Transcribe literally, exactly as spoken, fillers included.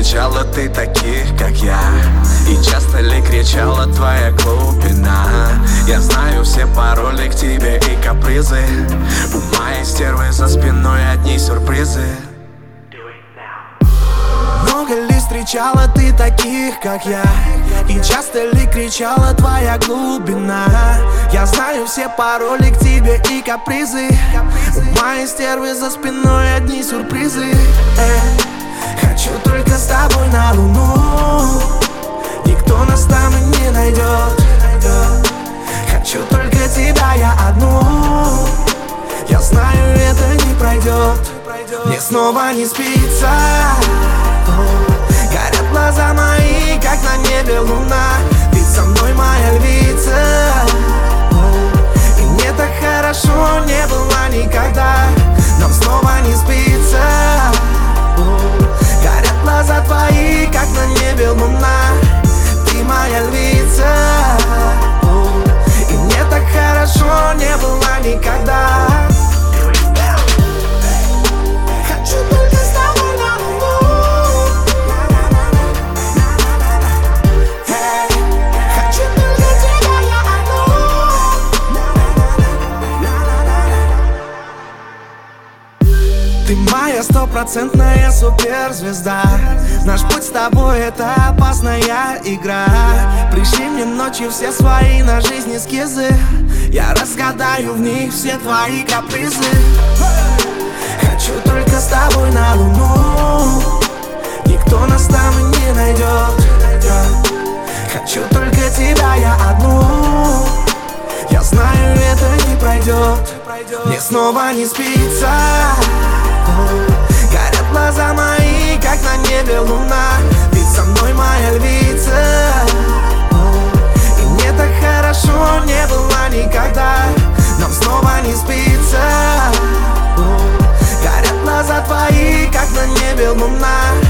встречала ты таких, как я? И часто ли кричала твоя глубина? Я знаю все пароли к тебе и капризы. У моей стервы за спиной одни сюрпризы. Много ли встречала ты таких, как я? И часто ли кричала твоя глубина? Я знаю все пароли к тебе и капризы. У моей стервы за спиной одни сюрпризы. э, Хочу только с тобой на луну. Никто нас там и не найдет. Хочу только тебя, я одну. Я знаю, это не пройдет. Мне снова не спится. Горят глаза мои, как на небе луна. Ты со мной, моя львица. И мне так хорошо не было никогда. Нам снова не спится. Горят глаза твои, как на небе луна. Ты моя львица. И мне так хорошо не было никогда. Ты моя стопроцентная суперзвезда. Наш путь с тобой — это опасная игра. Пришли мне ночью все свои на жизнь эскизы. Я разгадаю в них все твои капризы. Хочу только с тобой на луну. Никто нас там и не найдет. Хочу только тебя, я одну. Я знаю, это не пройдет. Мне снова не спится. Горят глаза мои, как на небе луна. Ты со мной, моя львица. И мне так хорошо не было никогда. Нам снова не спится. Горят глаза твои, как на небе луна.